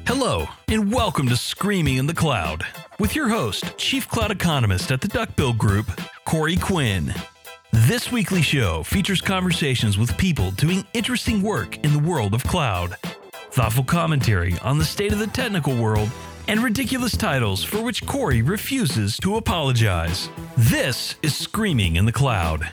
Hello, and welcome to Screaming in the Cloud, with your host, Chief Cloud Economist at the Duckbill Group, Corey Quinn. This weekly show features conversations with people doing interesting work in the world of cloud, thoughtful commentary on the state of the technical world, and ridiculous titles for which Corey refuses to apologize. This is Screaming in the Cloud.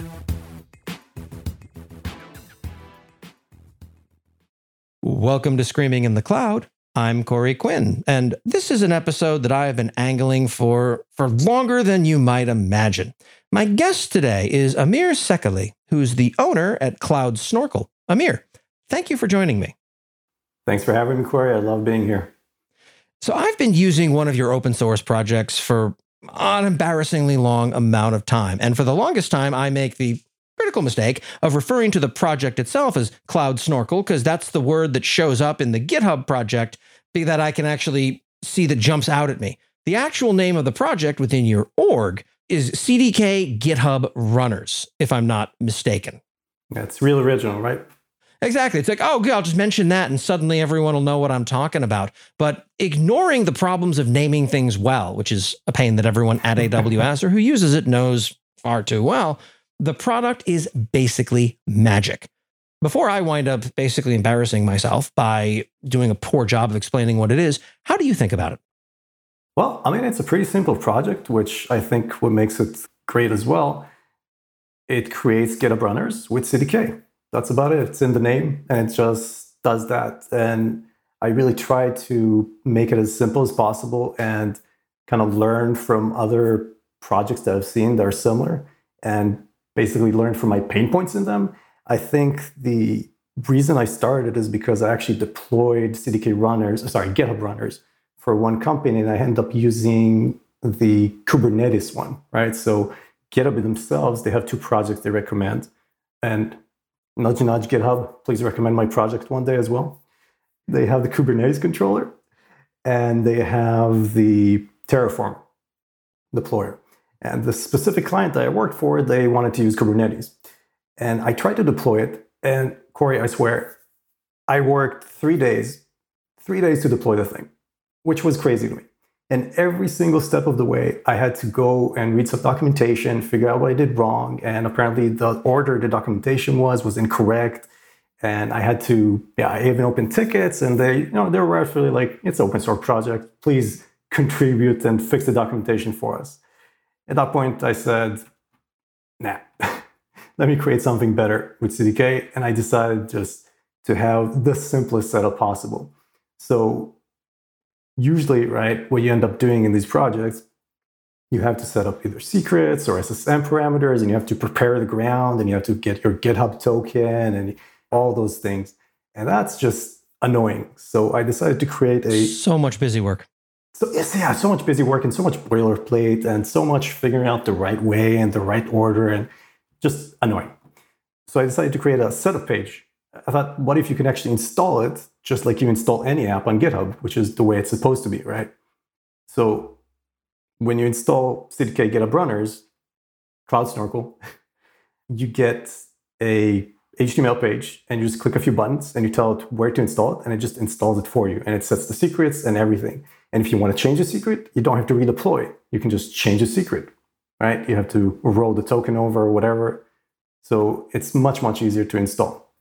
Welcome to Screaming in the Cloud. I'm Corey Quinn, and this is an episode that I have been angling for longer than you might imagine. My guest today is Amir Sekali, who's the owner at Cloud Snorkel. Amir, thank you for joining me. Thanks for having me, Corey. I love being here. So I've been using one of your open source projects for an embarrassingly long amount of time, and for the longest time, I make the critical mistake of referring to the project itself as Cloud Snorkel, because that's the word that shows up in the GitHub project that I can actually see that jumps out at me. The actual name of the project within your org is CDK GitHub Runners, if I'm not mistaken. That's real original, right? Exactly. It's like, oh, good, I'll just mention that and suddenly everyone will know what I'm talking about. But ignoring the problems of naming things well, which is a pain that everyone at AWS or who uses it knows far too well, the product is basically magic. Before I wind up basically embarrassing myself by doing a poor job of explaining what it is, how do you think about it? Well, I mean, it's a pretty simple project, which I think what makes it great as well. It creates GitHub runners with CDK. That's about it. It's in the name, and it just does that. And I really try to make it as simple as possible and kind of learn from other projects that I've seen that are similar and basically learn from my pain points in them. I think the reason I started is because I actually deployed GitHub runners for one company, and I ended up using the Kubernetes one, right? So GitHub themselves, they have two projects they recommend. And nudge, nudge, GitHub, please recommend my project one day as well. They have the Kubernetes controller, and they have the Terraform deployer. And the specific client that I worked for, they wanted to use Kubernetes. And I tried to deploy it. And Corey, I swear, I worked 3 days to deploy the thing, which was crazy to me. And every single step of the way, I had to go and read some documentation, figure out what I did wrong. And apparently the order the documentation was incorrect. And I had to, I even opened tickets, and they were actually like, it's an open source project. Please contribute and fix the documentation for us. At that point, I said, nah, let me create something better with CDK. And I decided just to have the simplest setup possible. So usually, right, what you end up doing in these projects, you have to set up either secrets or SSM parameters, and you have to prepare the ground, and you have to get your GitHub token and all those things. And that's just annoying. So I decided to create So much busy work. So much busy work and so much boilerplate and so much figuring out the right way and the right order and just annoying. So I decided to create a setup page. I thought, what if you can actually install it just like you install any app on GitHub, which is the way it's supposed to be, right? So when you install CDK GitHub Runners, Cloud Snorkel, you get a HTML page, and you just click a few buttons and you tell it where to install it, and it just installs it for you, and it sets the secrets and everything. And if you want to change the secret, you don't have to redeploy. You can just change the secret, right? You have to roll the token over or whatever. So it's much, much easier to install.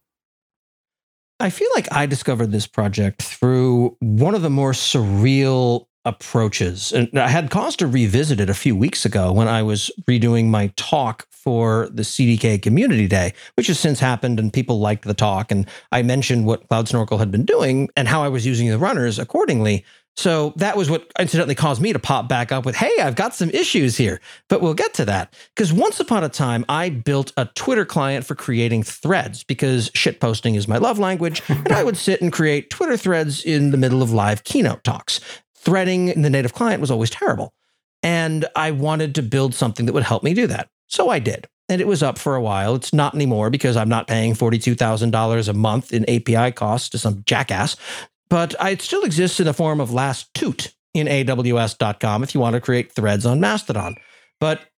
I feel like I discovered this project through one of the more surreal approaches. And I had cause to revisit it a few weeks ago when I was redoing my talk for the CDK Community Day, which has since happened and people liked the talk. And I mentioned what Cloud Snorkel had been doing and how I was using the runners accordingly. So that was what incidentally caused me to pop back up with, hey, I've got some issues here, but we'll get to that. Because once upon a time, I built a Twitter client for creating threads because shitposting is my love language. And I would sit and create Twitter threads in the middle of live keynote talks. Threading in the native client was always terrible. And I wanted to build something that would help me do that. So I did. And it was up for a while. It's not anymore because I'm not paying $42,000 a month in API costs to some jackass. But it still exists in the form of last toot in aws.com if you want to create threads on Mastodon. But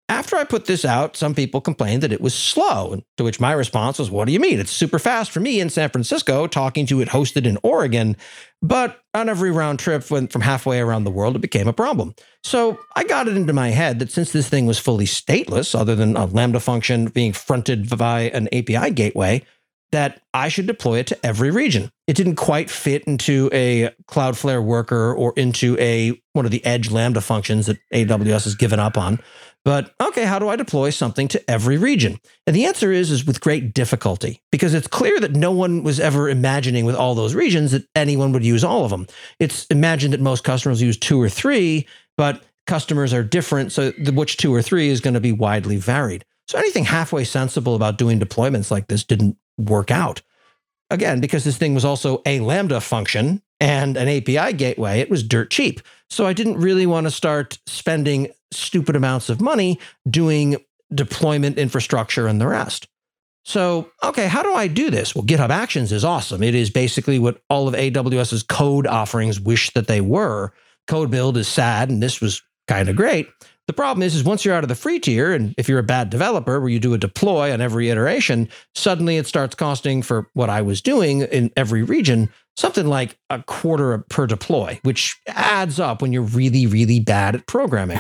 After I put this out, some people complained that it was slow, to which my response was, what do you mean? It's super fast for me in San Francisco, talking to it hosted in Oregon. But on every round trip from halfway around the world, it became a problem. So I got it into my head that since this thing was fully stateless, other than a Lambda function being fronted by an API gateway, that I should deploy it to every region. It didn't quite fit into a Cloudflare worker or into one of the edge Lambda functions that AWS has given up on. But okay, how do I deploy something to every region? And the answer is with great difficulty, because it's clear that no one was ever imagining with all those regions that anyone would use all of them. It's imagined that most customers use 2 or 3, but customers are different, so which 2 or 3 is going to be widely varied. So anything halfway sensible about doing deployments like this didn't work out. Again, because this thing was also a Lambda function and an API gateway, it was dirt cheap. So I didn't really want to start spending stupid amounts of money doing deployment infrastructure and the rest. So, okay, how do I do this? Well, GitHub Actions is awesome. It is basically what all of AWS's code offerings wish that they were. Code build is sad, and this was kind of great. The problem is once you're out of the free tier, and if you're a bad developer where you do a deploy on every iteration, suddenly it starts costing for what I was doing in every region, something like $0.25 per deploy, which adds up when you're really, really bad at programming.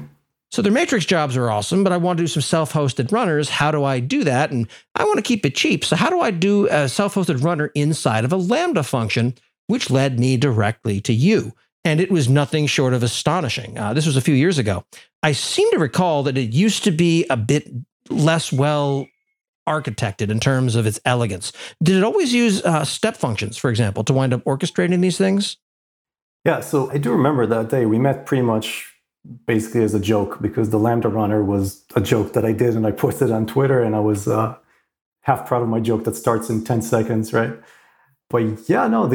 So their matrix jobs are awesome, but I want to do some self-hosted runners. How do I do that? And I want to keep it cheap. So how do I do a self-hosted runner inside of a Lambda function, which led me directly to you? And it was nothing short of astonishing. This was a few years ago. I seem to recall that it used to be a bit less well architected in terms of its elegance. Did it always use step functions, for example, to wind up orchestrating these things? Yeah, so I do remember that day. We met pretty much basically as a joke, because the Lambda runner was a joke that I did and I posted on Twitter, and I was half proud of my joke that starts in 10 seconds, right? But yeah, no,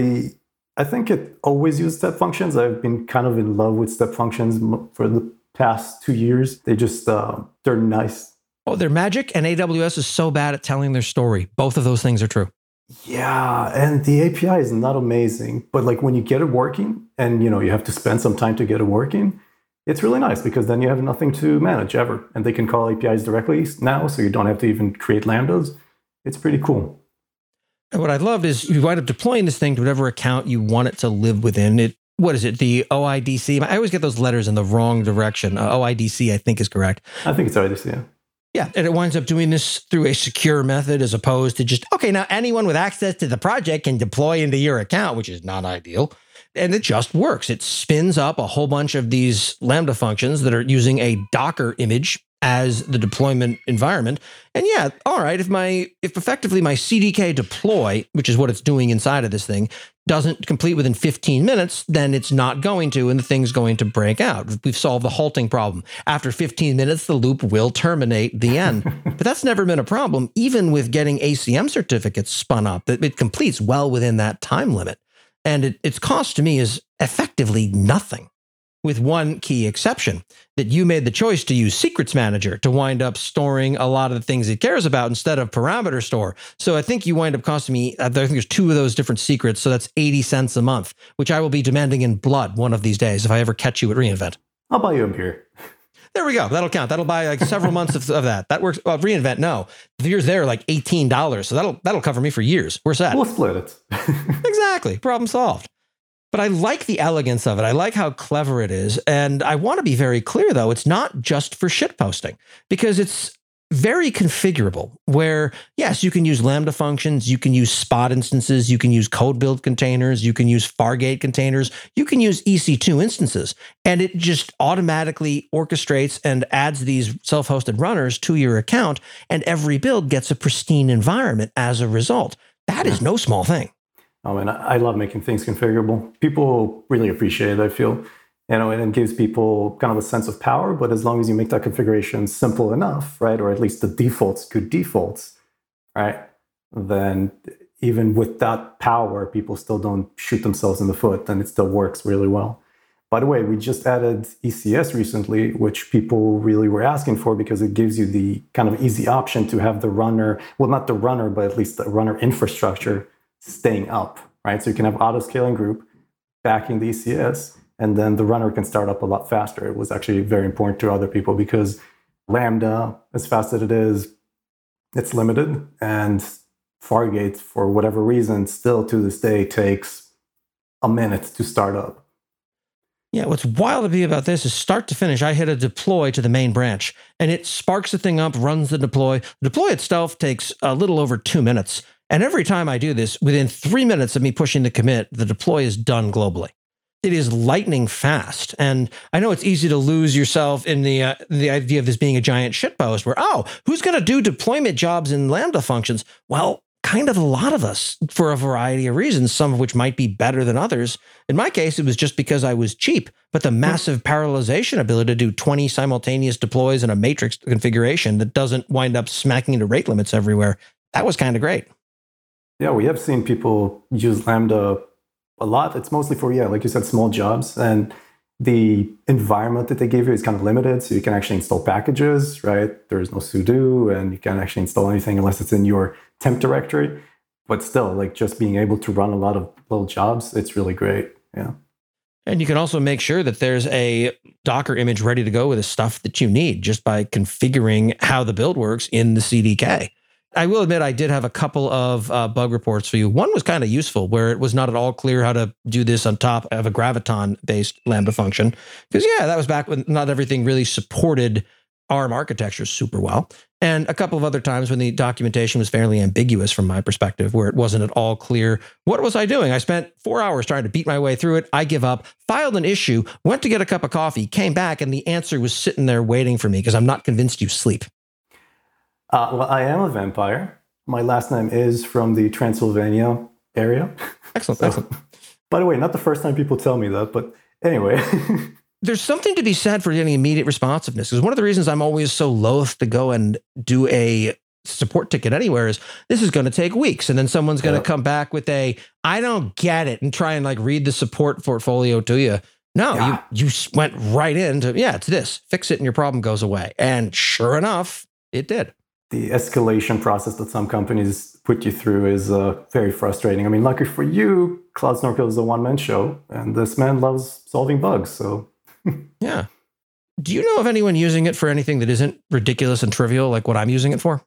I think it always used step functions. I've been kind of in love with step functions for the past 2 years. They just, they're nice. Oh, they're magic, and AWS is so bad at telling their story. Both of those things are true. Yeah, and the API is not amazing, but like when you get it working and you have to spend some time to get it working, it's really nice, because then you have nothing to manage ever. And they can call APIs directly now, so you don't have to even create Lambdas. It's pretty cool. And what I loved is you wind up deploying this thing to whatever account you want it to live within. What is it? The OIDC? I always get those letters in the wrong direction. OIDC, I think, is correct. I think it's OIDC, yeah. Yeah, and it winds up doing this through a secure method as opposed to just, okay, now anyone with access to the project can deploy into your account, which is not ideal. And it just works. It spins up a whole bunch of these Lambda functions that are using a Docker image as the deployment environment. And yeah, all right, if effectively my CDK deploy, which is what it's doing inside of this thing, doesn't complete within 15 minutes, then it's not going to, and the thing's going to break out. We've solved the halting problem. After 15 minutes, the loop will terminate the end. But that's never been a problem, even with getting ACM certificates spun up, that it completes well within that time limit. And its cost to me is effectively nothing, with one key exception, that you made the choice to use Secrets Manager to wind up storing a lot of the things it cares about instead of Parameter Store. So I think you wind up costing me, I think there's 2 of those different secrets, so that's 80 cents a month, which I will be demanding in blood one of these days if I ever catch you at reInvent. I'll buy you a beer. There we go. That'll count. That'll buy like several months of that. That works. Well, reInvent, no. The beer's there like $18, so that'll cover me for years. Where's that? We'll split it. Exactly. Problem solved. But I like the elegance of it. I like how clever it is. And I want to be very clear, though, it's not just for shitposting, because it's very configurable where, yes, you can use Lambda functions, you can use Spot instances, you can use code build containers, you can use Fargate containers, you can use EC2 instances, and it just automatically orchestrates and adds these self-hosted runners to your account, and every build gets a pristine environment as a result. That is no small thing. Oh, and I love making things configurable. People really appreciate it, I feel. And it gives people kind of a sense of power, but as long as you make that configuration simple enough, right, or at least the defaults, good defaults, right, then even with that power, people still don't shoot themselves in the foot, and it still works really well. By the way, we just added ECS recently, which people really were asking for, because it gives you the kind of easy option to have the runner, well, not the runner, but at least the runner infrastructure staying up, right? So you can have auto-scaling group backing the ECS, and then the runner can start up a lot faster. It was actually very important to other people, because Lambda, as fast as it is, it's limited. And Fargate, for whatever reason, still to this day takes a minute to start up. Yeah, what's wild to me about this is start to finish, I hit a deploy to the main branch, and it sparks the thing up, runs the deploy. The deploy itself takes a little over 2 minutes. And every time I do this, within 3 minutes of me pushing the commit, the deploy is done globally. It is lightning fast. And I know it's easy to lose yourself in the idea of this being a giant shitpost where, oh, who's going to do deployment jobs in Lambda functions? Well, kind of a lot of us for a variety of reasons, some of which might be better than others. In my case, it was just because I was cheap, but the massive parallelization ability to do 20 simultaneous deploys in a matrix configuration that doesn't wind up smacking into rate limits everywhere, that was kind of great. Yeah, we have seen people use Lambda a lot. It's mostly for, like you said, small jobs. And the environment that they give you is kind of limited. So you can actually install packages, right? There's no sudo, and you can't actually install anything unless it's in your temp directory. But still, like just being able to run a lot of little jobs, it's really great. Yeah. And you can also make sure that there's a Docker image ready to go with the stuff that you need just by configuring how the build works in the CDK. I will admit I did have a couple of bug reports for you. One was kind of useful where it was not at all clear how to do this on top of a Graviton-based Lambda function. Because, that was back when not everything really supported ARM architecture super well. And a couple of other times when the documentation was fairly ambiguous from my perspective, where it wasn't at all clear. What was I doing? I spent 4 hours trying to beat my way through it. I give up, filed an issue, went to get a cup of coffee, came back, and the answer was sitting there waiting for me because I'm not convinced you sleep. Well, I am a vampire. My last name is from the Transylvania area. Excellent, excellent. By the way, not the first time people tell me that, but anyway. There's something to be said for getting immediate responsiveness, because one of the reasons I'm always so loath to go and do a support ticket anywhere is this is going to take weeks, and then someone's going to come back with a, I don't get it, and try and like read the support portfolio to you. No, you went right into, it's this, fix it and your problem goes away. And sure enough, it did. The escalation process that some companies put you through is very frustrating. I mean, lucky for you, Cloud Snorkel is a one-man show, and this man loves solving bugs. So, yeah. Do you know of anyone using it for anything that isn't ridiculous and trivial, like what I'm using it for?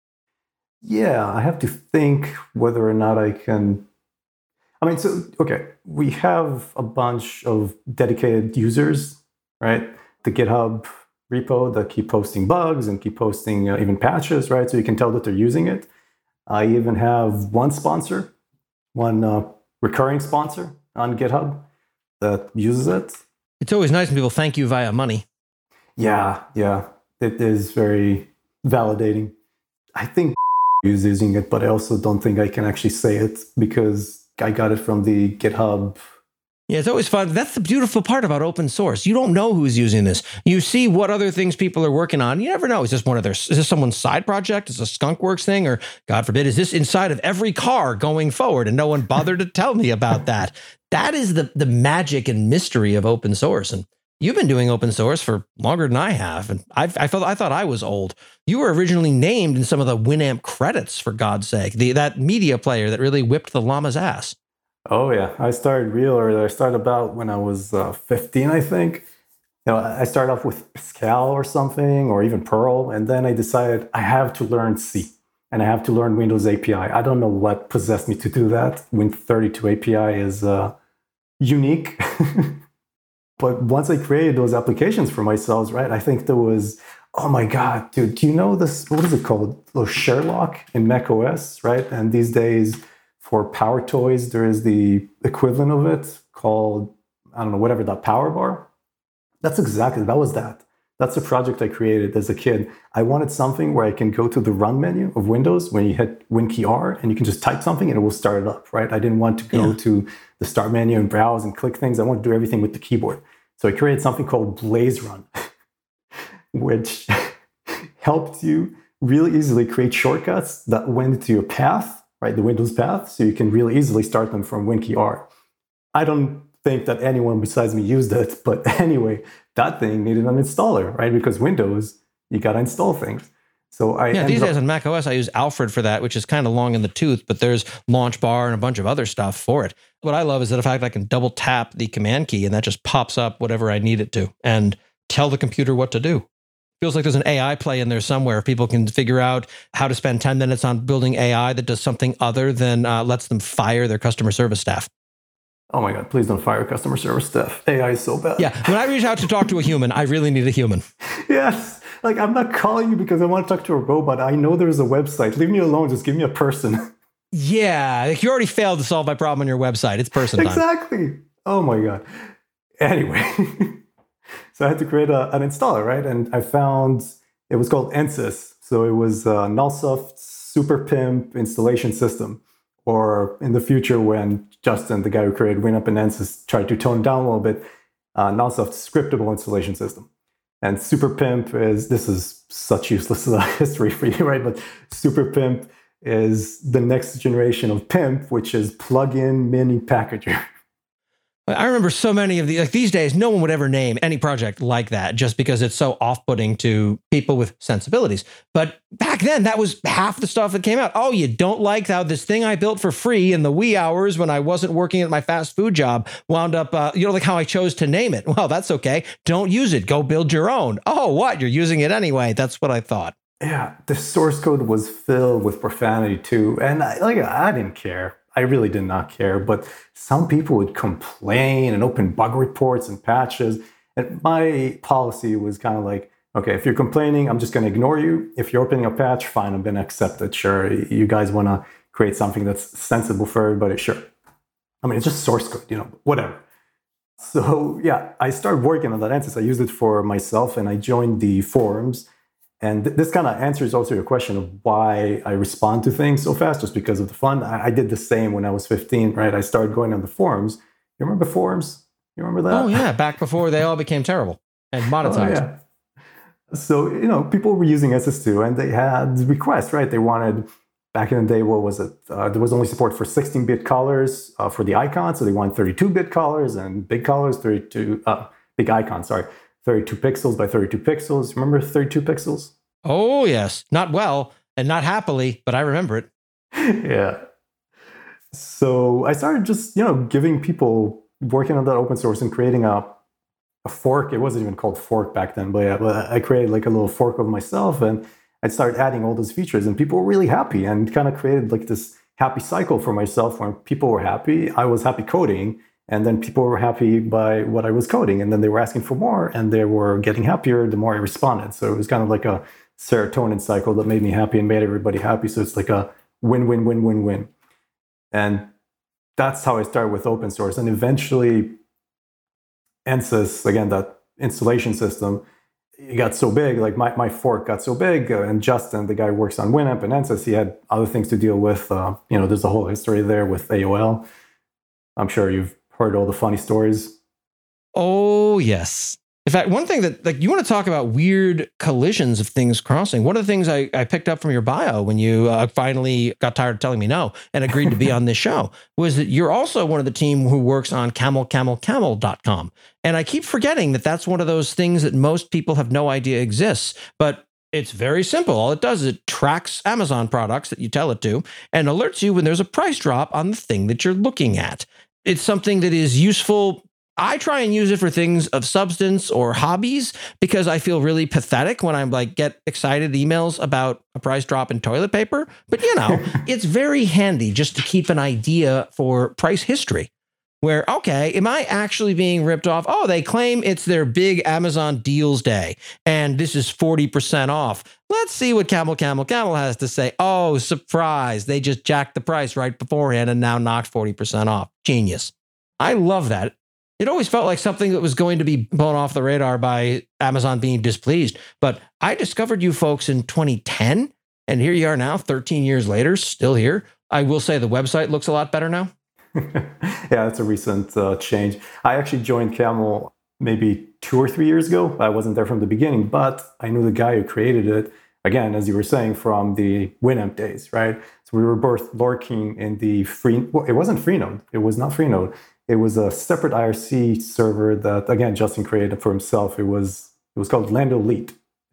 Yeah, I have to think whether or not I can. I mean, we have a bunch of dedicated users, right? The GitHub repo that keep posting bugs and keep posting even patches, right? So you can tell that they're using it. I even have one sponsor, one recurring sponsor on GitHub that uses it. It's always nice when people thank you via money. Yeah. It is very validating. I think is using it, but I also don't think I can actually say it because I got it from the GitHub. Yeah, it's always fun. That's the beautiful part about open source. You don't know who's using this. You see what other things people are working on. You never know. Is this someone's side project? Is this a Skunkworks thing? Or God forbid, is this inside of every car going forward? And no one bothered to tell me about that. That is the magic and mystery of open source. And you've been doing open source for longer than I have. And I thought I was old. You were originally named in some of the Winamp credits, for God's sake. That media player that really whipped the llama's ass. Oh, yeah. I started real early. I started about when I was 15, I think. I started off with Pascal or something, or even Perl. And then I decided I have to learn C and I have to learn Windows API. I don't know what possessed me to do that. Win32 API is unique. But once I created those applications for myself, right, I think there was, oh my God, dude, do you know this? What is it called? Sherlock in macOS, right? And these days, for PowerToys, there is the equivalent of it called, I don't know, whatever, that Power Bar. That was that. That's a project I created as a kid. I wanted something where I can go to the run menu of Windows when you hit Win key R and you can just type something and it will start it up, right? I didn't want to go to the start menu and browse and click things. I want to do everything with the keyboard. So I created something called Blaze Run, which helped you really easily create shortcuts that went to your path, right, the Windows path, so you can really easily start them from Win key R. I don't think that anyone besides me used it, but anyway, that thing needed an installer, right? Because Windows, you got to install things. So these days on Mac OS, I use Alfred for that, which is kind of long in the tooth, but there's Launch Bar and a bunch of other stuff for it. What I love is that the fact I can double tap the command key and that just pops up whatever I need it to and tell the computer what to do. Feels like there's an AI play in there somewhere. People can figure out how to spend 10 minutes on building AI that does something other than lets them fire their customer service staff. Oh my God, please don't fire customer service staff. AI is so bad. Yeah, when I reach out to talk to a human, I really need a human. Yes. Like, I'm not calling you because I want to talk to a robot. I know there's a website. Leave me alone. Just give me a person. Yeah, like you already failed to solve my problem on your website. It's person time. Exactly. Oh my God. Anyway, so I had to create an installer, right? And I found it was called Ansys. So it was Nullsoft Super Pimp installation system. Or in the future, when Justin, the guy who created Winamp and Ansys, tried to tone down a little bit, Nullsoft scriptable installation system. And Super Pimp this is such useless history for you, right? But Super Pimp is the next generation of Pimp, which is plug-in mini packager. I remember so many of these days, no one would ever name any project like that just because it's so off-putting to people with sensibilities. But back then, that was half the stuff that came out. Oh, you don't like how this thing I built for free in the wee hours when I wasn't working at my fast food job wound up, like how I chose to name it. Well, that's okay. Don't use it. Go build your own. Oh, what? You're using it anyway. That's what I thought. Yeah, the source code was filled with profanity too. And I didn't care. I really did not care, but some people would complain and open bug reports and patches. And my policy was kind of like, okay, if you're complaining, I'm just going to ignore you. If you're opening a patch, fine, I'm going to accept it. Sure, you guys want to create something that's sensible for everybody, sure. I mean, it's just source code, whatever. So yeah, I started working on that Ansys. I used it for myself and I joined the forums. And this kind of answers also your question of why I respond to things so fast, just because of the fun. I did the same when I was 15, right? I started going on the forums. You remember forums? You remember that? Oh, yeah. Back before they all became terrible and monetized. Oh, yeah. So, people were using SS2 and they had requests, right? They wanted, back in the day, what was it? There was only support for 16-bit colors for the icons. So they wanted 32-bit colors and big colors, big icons, sorry. 32 pixels by 32 pixels. Remember 32 pixels? Oh, yes. Not well and not happily, but I remember it. Yeah. So I started just, giving people working on that open source and creating a fork. It wasn't even called fork back then, but yeah, but I created like a little fork of myself and I started adding all those features and people were really happy and kind of created like this happy cycle for myself where people were happy. I was happy coding. And then people were happy by what I was coding. And then they were asking for more and they were getting happier the more I responded. So it was kind of like a serotonin cycle that made me happy and made everybody happy. So it's like a win-win-win-win-win. And that's how I started with open source. And eventually, Ansys, again, that installation system, it got so big, like my fork got so big. And Justin, the guy who works on Winamp and Ansys, he had other things to deal with. There's a whole history there with AOL. I'm sure you've heard all the funny stories. Oh, yes. In fact, one thing that you want to talk about weird collisions of things crossing. One of the things I picked up from your bio when you finally got tired of telling me no and agreed to be on this show was that you're also one of the team who works on camelcamelcamel.com. And I keep forgetting that that's one of those things that most people have no idea exists. But it's very simple. All it does is it tracks Amazon products that you tell it to and alerts you when there's a price drop on the thing that you're looking at. It's something that is useful. I try and use it for things of substance or hobbies because I feel really pathetic when I'm get excited emails about a price drop in toilet paper. But it's very handy just to keep an idea for price history where, okay, am I actually being ripped off? Oh, they claim it's their big Amazon deals day and this is 40% off. Let's see what Camel has to say. Oh, surprise. They just jacked the price right beforehand and now knocked 40% off. Genius. I love that. It always felt like something that was going to be blown off the radar by Amazon being displeased. But I discovered you folks in 2010, and here you are now, 13 years later, still here. I will say the website looks a lot better now. Yeah, that's a recent change. I actually joined Camel maybe 2 or 3 years ago. I wasn't there from the beginning, but I knew the guy who created it, again, as you were saying, from the Winamp days, right? So we were both lurking in the it wasn't Freenode. It was not Freenode. It was a separate IRC server that, again, Justin created for himself. It was called Lando Elite.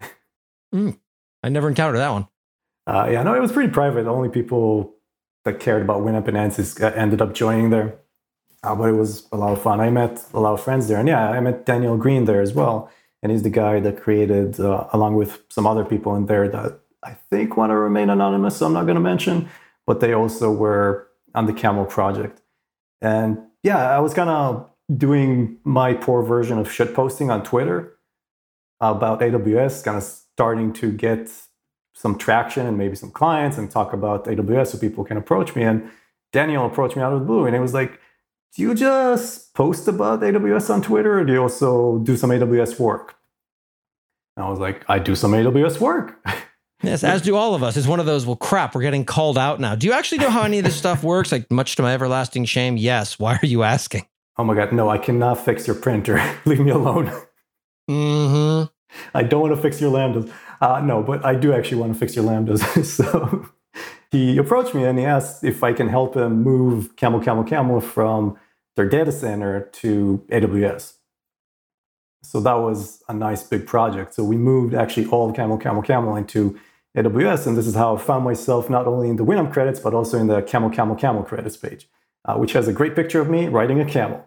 I never encountered that one. It was pretty private. Only people that cared about Winamp and Ansys ended up joining there. But it was a lot of fun. I met a lot of friends there. And yeah, I met Daniel Green there as well. And he's the guy that created, along with some other people in there that I think want to remain anonymous, so I'm not going to mention, but they also were on the Camel project. And yeah, I was kind of doing my poor version of shitposting on Twitter about AWS, kind of starting to get some traction and maybe some clients and talk about AWS so people can approach me. And Daniel approached me out of the blue and it was like, do you just post about AWS on Twitter or do you also do some AWS work? And I was like, I do some AWS work. Yes, as do all of us. It's one of those, well, crap, we're getting called out now. Do you actually know how any of this stuff works? Like, much to my everlasting shame, yes. Why are you asking? Oh my God, no, I cannot fix your printer. Leave me alone. Mm-hmm. I don't want to fix your Lambdas. No, but I do actually want to fix your Lambdas. So he approached me and he asked if I can help him move Camel from their data center to AWS. So that was a nice big project. So we moved actually all of Camel into AWS. And this is how I found myself not only in the Winamp credits, but also in the Camel credits page, which has a great picture of me riding a camel.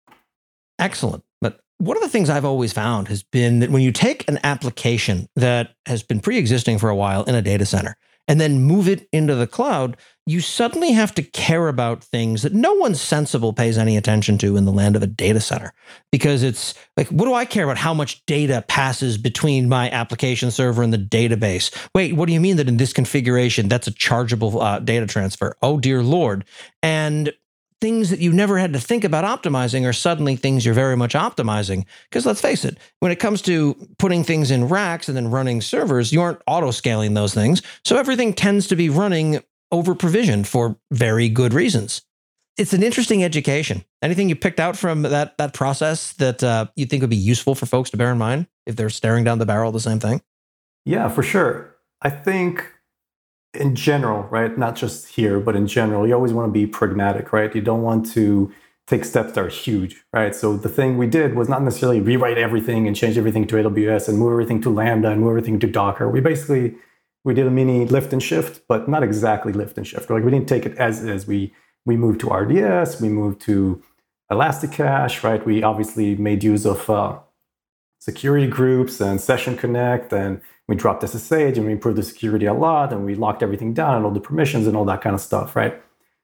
Excellent. But one of the things I've always found has been that when you take an application that has been pre-existing for a while in a data center and then move it into the cloud, you suddenly have to care about things that no one sensible pays any attention to in the land of a data center. Because it's like, what do I care about how much data passes between my application server and the database? Wait, what do you mean that in this configuration, that's a chargeable data transfer? Oh, dear Lord. And things that you never had to think about optimizing are suddenly things you're very much optimizing. Because let's face it, when it comes to putting things in racks and then running servers, you aren't auto-scaling those things. So everything tends to be running over-provisioned for very good reasons. It's an interesting education. Anything you picked out from that process that you think would be useful for folks to bear in mind if they're staring down the barrel of the same thing? Yeah, for sure. I think in general, right, not just here, but in general, you always want to be pragmatic, right? You don't want to take steps that are huge, right? So the thing we did was not necessarily rewrite everything and change everything to AWS and move everything to Lambda and move everything to Docker. We did a mini lift and shift, but not exactly lift and shift. Like we didn't take it as is. We moved to RDS, we moved to Elasticache, right? We obviously made use of security groups and Session Connect, and we dropped SSH and we improved the security a lot and we locked everything down and all the permissions and all that kind of stuff, right?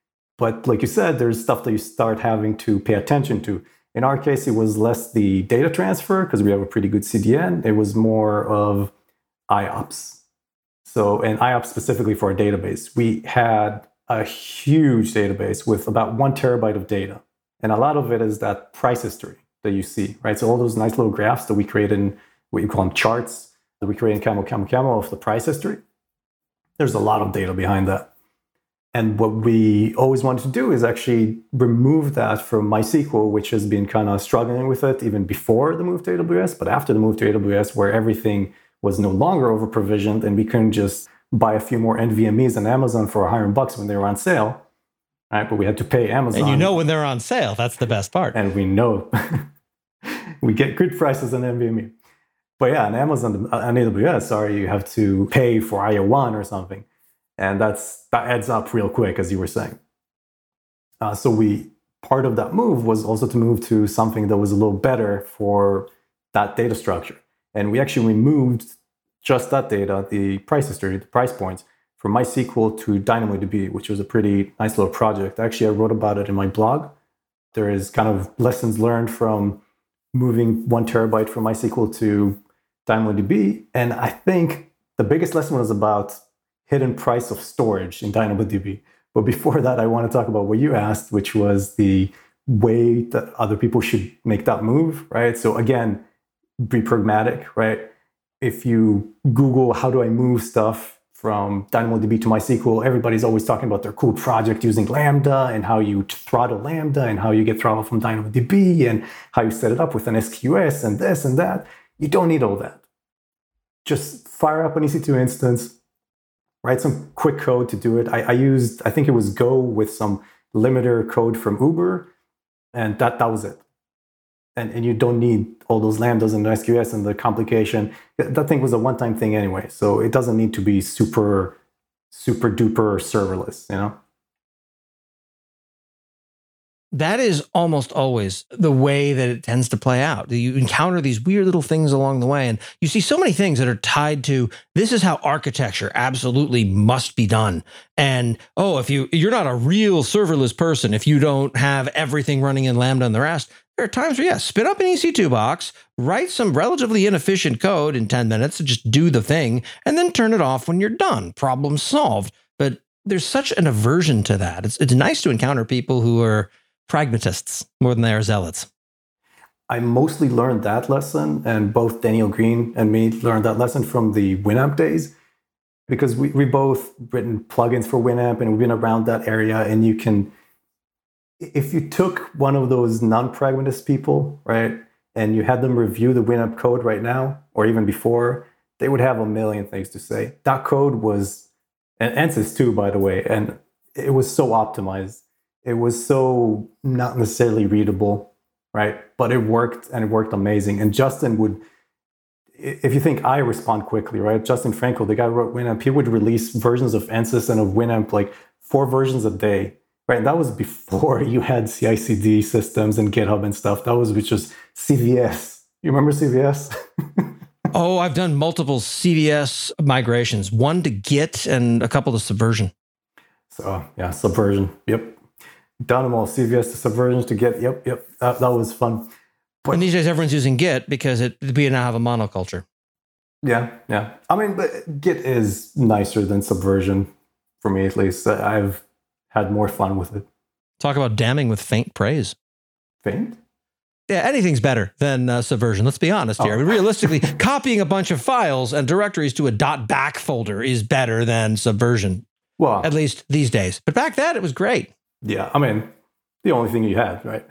But like you said, there's stuff that you start having to pay attention to. In our case, it was less the data transfer because we have a pretty good CDN. It was more of IOPS. So, and IOPS specifically for our database. We had a huge database with about 1 terabyte of data. And a lot of it is that price history that you see, right? So all those nice little graphs that we create in what you call them charts, that we create in Camel of the price history. There's a lot of data behind that. And what we always wanted to do is actually remove that from MySQL, which has been kind of struggling with it even before the move to AWS, but after the move to AWS, where everything was no longer over provisioned and we couldn't just buy a few more NVMEs on Amazon for $100 when they were on sale, right? But we had to pay Amazon. And you know when they're on sale, that's the best part. And we know we get good prices on NVMe. But yeah, on Amazon, on AWS, you have to pay for IO1 or something. And that adds up real quick, as you were saying. So part of that move was also to move to something that was a little better for that data structure. And we actually removed just that data, the price history, the price points, from MySQL to DynamoDB, which was a pretty nice little project. Actually, I wrote about it in my blog. There is kind of lessons learned from moving 1 terabyte from MySQL to DynamoDB. And I think the biggest lesson was about hidden price of storage in DynamoDB. But before that, I want to talk about what you asked, which was the way that other people should make that move, right? So again, be pragmatic, right? If you Google, how do I move stuff from DynamoDB to MySQL, everybody's always talking about their cool project using Lambda and how you throttle Lambda and how you get throttle from DynamoDB and how you set it up with an SQS and this and that. You don't need all that. Just fire up an EC2 instance, write some quick code to do it. I think it was Go with some limiter code from Uber, and that was it. And you don't need all those Lambdas and the SQS and the complication. That thing was a one-time thing anyway, so it doesn't need to be super duper serverless, you know? That is almost always the way that it tends to play out. You encounter these weird little things along the way, and you see so many things that are tied to this is how architecture absolutely must be done. And if you're not a real serverless person, if you don't have everything running in Lambda and the rest, there are times where, spin up an EC2 box, write some relatively inefficient code in 10 minutes to just do the thing, and then turn it off when you're done. Problem solved. But there's such an aversion to that. It's nice to encounter people who are pragmatists more than they are zealots. I mostly learned that lesson, and both Daniel Green and me learned that lesson from the Winamp days, because we both written plugins for Winamp and we've been around that area. And you can, if you took one of those non-pragmatist people, right, and you had them review the Winamp code right now, or even before, they would have a million things to say. That code was, and Ansys too, by the way, and it was so optimized. It was so not necessarily readable, right? But it worked, and it worked amazing. And Justin would, if you think I respond quickly, right? Justin Frankel, the guy who wrote Winamp, he would release versions of Ansys and of Winamp, like 4 versions a day, right? And that was before you had CI/CD systems and GitHub and stuff. That was just CVS. You remember CVS? Oh, I've done multiple CVS migrations, one to Git and a couple to Subversion. So yeah, Subversion. Yep. Done them all, CVS to Subversions to Git. Yep. That was fun. But, and these days everyone's using Git because we now have a monoculture. Yeah. I mean, but Git is nicer than Subversion for me, at least. I've had more fun with it. Talk about damning with faint praise. Faint? Yeah, anything's better than Subversion. Let's be honest here. I mean, realistically, copying a bunch of files and directories to a .back folder is better than Subversion. Well, at least these days. But back then, it was great. Yeah, I mean, the only thing you had, right?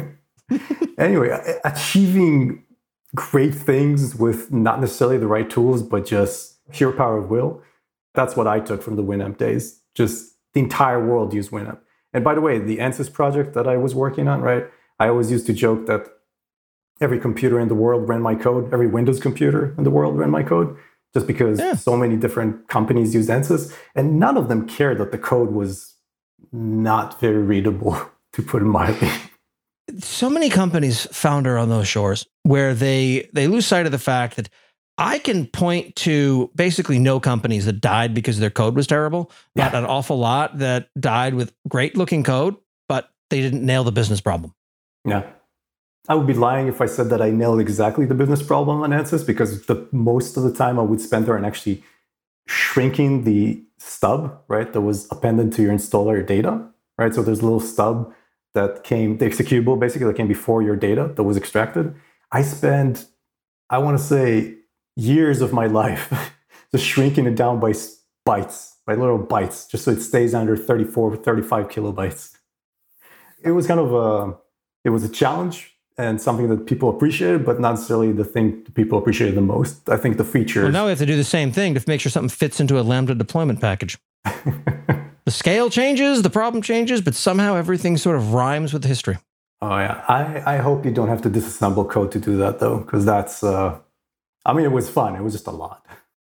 Anyway, achieving great things with not necessarily the right tools, but just pure power of will. That's what I took from the Winamp days. Just the entire world used Winamp. And by the way, the Ansys project that I was working on, right? I always used to joke that every computer in the world ran my code. Every Windows computer in the world ran my code, just because so many different companies used Ansys, and none of them cared that the code was not very readable, to put it mildly. So many companies founder on those shores where they lose sight of the fact that I can point to basically no companies that died because their code was terrible, but an awful lot that died with great looking code, but they didn't nail the business problem. Yeah. I would be lying if I said that I nailed exactly the business problem on Ansys, because most of the time I would spend there and actually shrinking the stub, right, that was appended to your installer data, right? So there's a little stub that came, the executable basically that came before your data that was extracted. I spent, I want to say, years of my life just shrinking it down by bytes, by little bytes, just so it stays under 34, 35 kilobytes. It was kind of it was a challenge and something that people appreciated, but not necessarily the thing that people appreciated the most. I think the features. Well, now we have to do the same thing to make sure something fits into a Lambda deployment package. The scale changes, the problem changes, but somehow everything sort of rhymes with history. Oh, yeah. I hope you don't have to disassemble code to do that, though, because that's, I mean, it was fun. It was just a lot.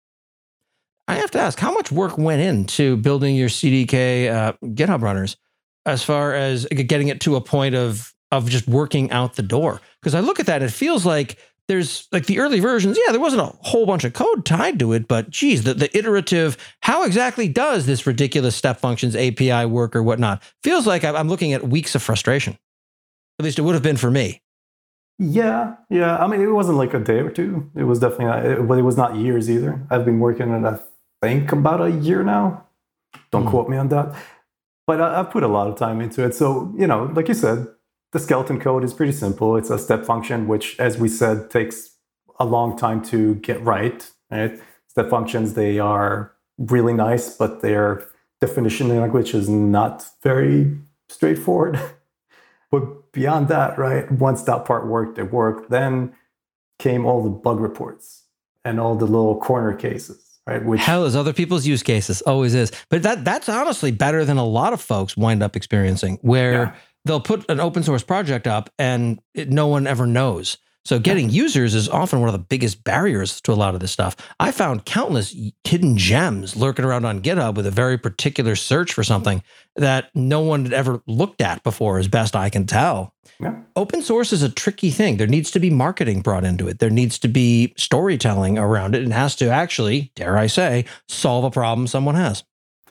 I have to ask, how much work went into building your CDK GitHub runners as far as getting it to a point of just working out the door? Because I look at that and it feels like there's like the early versions. Yeah, there wasn't a whole bunch of code tied to it, but geez, the iterative, how exactly does this ridiculous step functions API work or whatnot? Feels like I'm looking at weeks of frustration. At least it would have been for me. Yeah. I mean, it wasn't like a day or two. It was definitely, but it was not years either. I've been working on it, I think, about a year now. Don't quote me on that. But I've put a lot of time into it. So, like you said, the skeleton code is pretty simple. It's a step function, which, as we said, takes a long time to get right. Step functions, they are really nice, but their definition in language is not very straightforward. But beyond that, right, once that part worked, it worked. Then came all the bug reports and all the little corner cases, right? Which hell is other people's use cases, always is. But that's honestly better than a lot of folks wind up experiencing, where they'll put an open source project up and no one ever knows. So getting users is often one of the biggest barriers to a lot of this stuff. I found countless hidden gems lurking around on GitHub with a very particular search for something that no one had ever looked at before, as best I can tell. Yeah. Open source is a tricky thing. There needs to be marketing brought into it. There needs to be storytelling around it. It has to actually, dare I say, solve a problem someone has.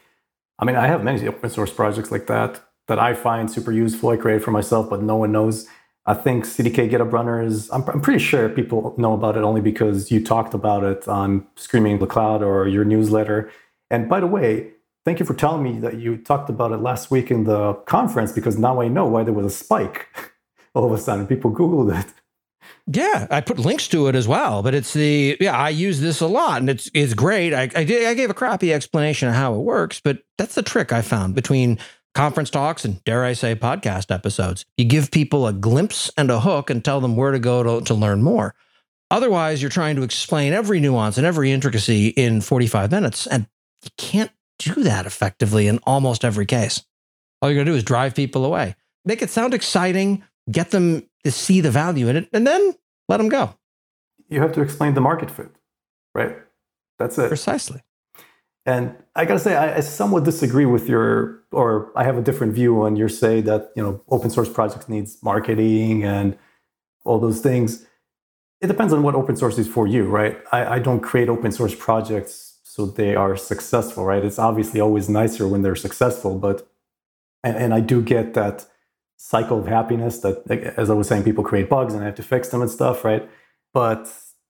I mean, I have many open source projects like that I find super useful. I create for myself, but no one knows. I think CDK GitHub Runners, I'm pretty sure people know about it only because you talked about it on Screaming in the Cloud or your newsletter. And by the way, thank you for telling me that you talked about it last week in the conference, because now I know why there was a spike. All of a sudden, people Googled it. Yeah, I put links to it as well, but I use this a lot and it's great. I gave a crappy explanation of how it works, but that's the trick I found between conference talks and, dare I say, podcast episodes. You give people a glimpse and a hook and tell them where to go to learn more. Otherwise, you're trying to explain every nuance and every intricacy in 45 minutes, and you can't do that effectively in almost every case. All you're going to do is drive people away. Make it sound exciting, get them to see the value in it, and then let them go. You have to explain the market fit, right? That's it. Precisely. And I got to say, I somewhat disagree with or I have a different view on your say that, open source projects needs marketing and all those things. It depends on what open source is for you, right? I don't create open source projects so they are successful, right? It's obviously always nicer when they're successful, but, and I do get that cycle of happiness that, as I was saying, people create bugs and I have to fix them and stuff, right? But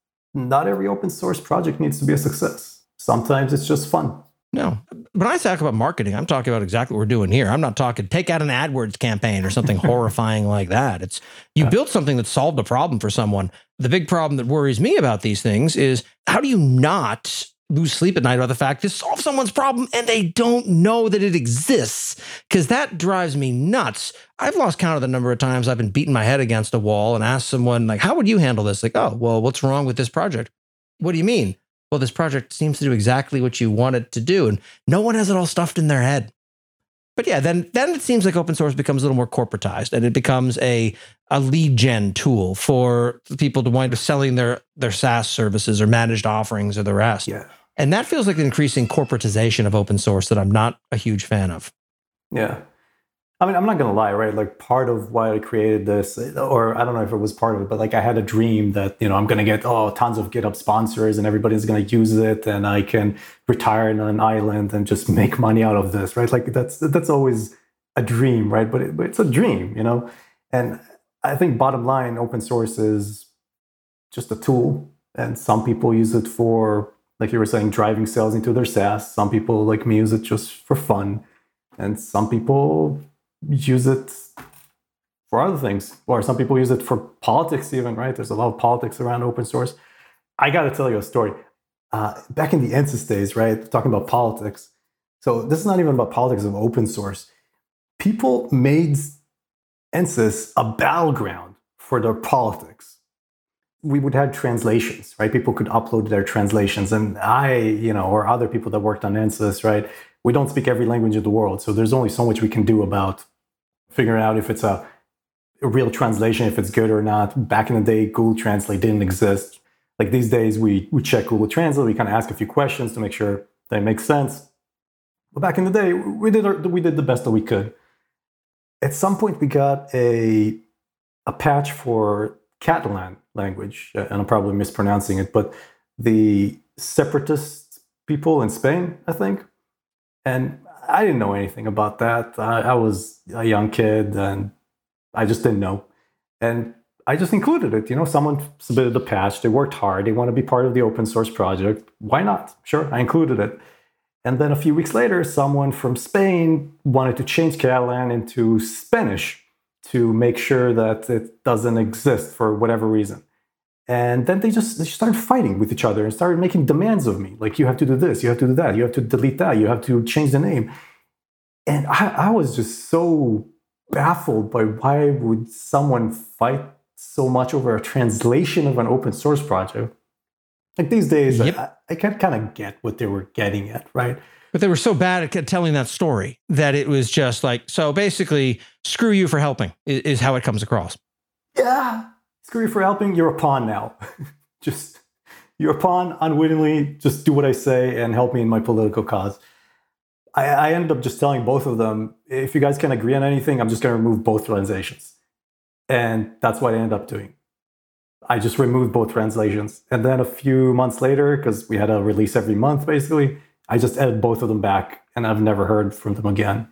not every open source project needs to be a success. Sometimes it's just fun. No. When I talk about marketing, I'm talking about exactly what we're doing here. I'm not talking take out an AdWords campaign or something horrifying like that. It's you built something that solved a problem for someone. The big problem that worries me about these things is how do you not lose sleep at night about the fact this solves someone's problem and they don't know that it exists? Because that drives me nuts. I've lost count of the number of times I've been beating my head against a wall and asked someone, like, how would you handle this? Like, oh, well, what's wrong with this project? What do you mean? Well, this project seems to do exactly what you want it to do. And no one has it all stuffed in their head. But yeah, then it seems like open source becomes a little more corporatized and it becomes a lead gen tool for people to wind up selling their SaaS services or managed offerings or the rest. Yeah. And that feels like an increasing corporatization of open source that I'm not a huge fan of. Yeah. I mean, I'm not going to lie, right? Like part of why I created this, or I don't know if it was part of it, but like I had a dream that, I'm going to get tons of GitHub sponsors and everybody's going to use it and I can retire on an island and just make money out of this, right? Like that's always a dream, right? But it's a dream, And I think bottom line, open source is just a tool. And some people use it for, like you were saying, driving sales into their SaaS. Some people like me use it just for fun. And some people use it for other things, or some people use it for politics even, right? There's a lot of politics around open source. I got to tell you a story. Back in the Ansys days, right, talking about politics. So this is not even about politics of open source. People made Ansys a battleground for their politics. We would have translations, right? People could upload their translations. And or other people that worked on Ansys, right? We don't speak every language of the world. So there's only so much we can do about figuring out if it's a real translation, if it's good or not. Back in the day, Google Translate didn't exist. Like these days, we check Google Translate. We kind of ask a few questions to make sure they make sense. But back in the day, we did the best that we could. At some point, we got a patch for Catalan language, and I'm probably mispronouncing it, but the separatist people in Spain, I think. And I didn't know anything about that. I was a young kid and I just didn't know. And I just included it. Someone submitted a patch. They worked hard. They want to be part of the open source project. Why not? Sure, I included it. And then a few weeks later, someone from Spain wanted to change Catalan into Spanish to make sure that it doesn't exist for whatever reason. And then they started fighting with each other and started making demands of me. Like, you have to do this, you have to do that, you have to delete that, you have to change the name. And I was just so baffled by why would someone fight so much over a translation of an open source project. Like these days, yep. I can kind of get what they were getting at, right? But they were so bad at telling that story that it was just like, so basically, screw you for helping is how it comes across. Yeah. screw you for helping. You're a pawn now. You're a pawn unwittingly. Just do what I say and help me in my political cause. I ended up just telling both of them, if you guys can't agree on anything, I'm just going to remove both translations. And that's what I ended up doing. I just removed both translations. And then a few months later, because we had a release every month, basically, I just added both of them back, and I've never heard from them again.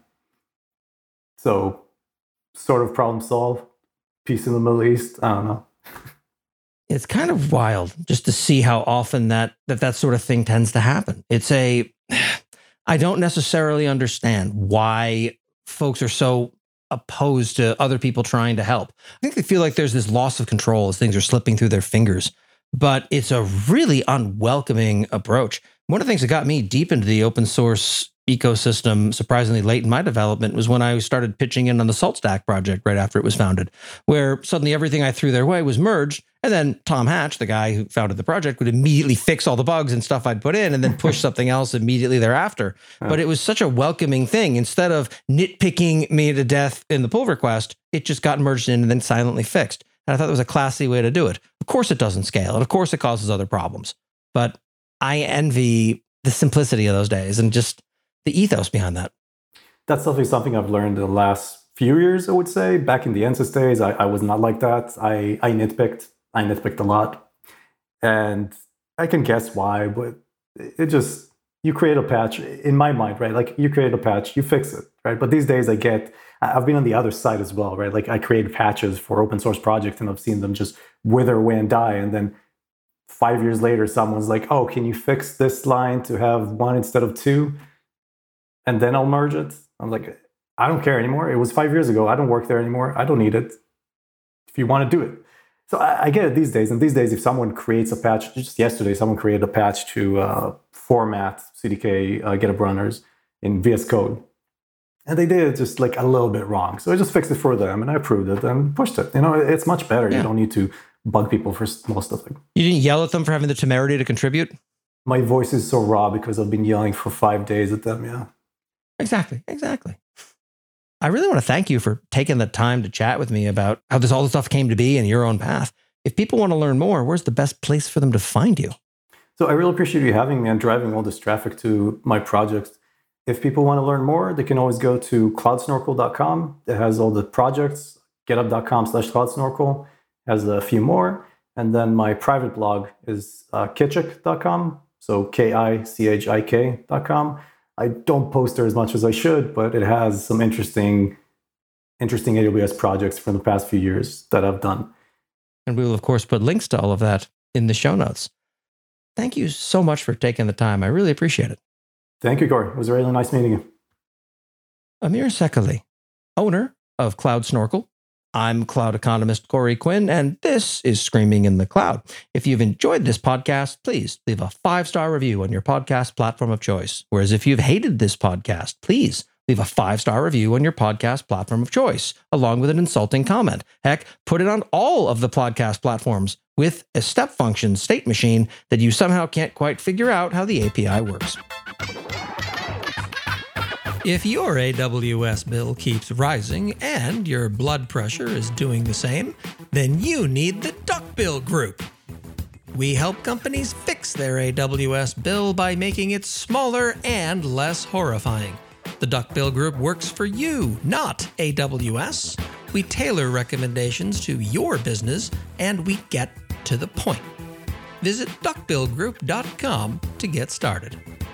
So, sort of problem solved. Peace in the Middle East. I don't know. It's kind of wild just to see how often that sort of thing tends to happen. I don't necessarily understand why folks are so opposed to other people trying to help. I think they feel like there's this loss of control as things are slipping through their fingers, but it's a really unwelcoming approach. One of the things that got me deep into the open source ecosystem, surprisingly late in my development, was when I started pitching in on the SaltStack project right after it was founded, where suddenly everything I threw their way was merged. And then Tom Hatch, the guy who founded the project, would immediately fix all the bugs and stuff I'd put in and then push something else immediately thereafter. But it was such a welcoming thing. Instead of nitpicking me to death in the pull request, it just got merged in and then silently fixed. And I thought it was a classy way to do it. Of course it doesn't scale. And of course it causes other problems. But I envy the simplicity of those days and just the ethos behind that. That's definitely something I've learned in the last few years, I would say. Back in the Ansys days, I was not like that. I nitpicked. I nitpicked a lot. And I can guess why, but it just, you create a patch, in my mind, right? Like you create a patch, you fix it, right? But these days I've been on the other side as well, right? Like I create patches for open source projects and I've seen them just wither away and die. And then 5 years later, someone's like, oh, can you fix this line to have 1 instead of 2? And then I'll merge it. I'm like, I don't care anymore. It was 5 years ago. I don't work there anymore. I don't need it. If you want to do it. So I get it these days. And these days, if someone creates a patch, just yesterday, someone created a patch to format CDK GitHub runners in VS Code. And they did it just like a little bit wrong. So I just fixed it for them and I approved it and pushed it. You know, it's much better. Yeah. You don't need to bug people for small stuff. You didn't yell at them for having the temerity to contribute? My voice is so raw because I've been yelling for 5 days at them, yeah. Exactly. I really want to thank you for taking the time to chat with me about how all this stuff came to be and your own path. If people want to learn more, where's the best place for them to find you? So I really appreciate you having me and driving all this traffic to my projects. If people want to learn more, they can always go to cloudsnorkel.com. It has all the projects. github.com/cloudsnorkel has a few more. And then my private blog is kichik.com. So KICHIK.com. I don't post there as much as I should, but it has some interesting AWS projects from the past few years that I've done. And we will, of course, put links to all of that in the show notes. Thank you so much for taking the time. I really appreciate it. Thank you, Corey. It was really nice meeting you. Amir Sekali, owner of Cloud Snorkel. I'm cloud economist Corey Quinn, and this is Screaming in the Cloud. If you've enjoyed this podcast, please leave a 5-star review on your podcast platform of choice. Whereas if you've hated this podcast, please leave a 5-star review on your podcast platform of choice, along with an insulting comment. Heck, put it on all of the podcast platforms with a step function state machine that you somehow can't quite figure out how the API works. If your AWS bill keeps rising and your blood pressure is doing the same, then you need the Duckbill Group. We help companies fix their AWS bill by making it smaller and less horrifying. The Duckbill Group works for you, not AWS. We tailor recommendations to your business, and we get to the point. Visit duckbillgroup.com to get started.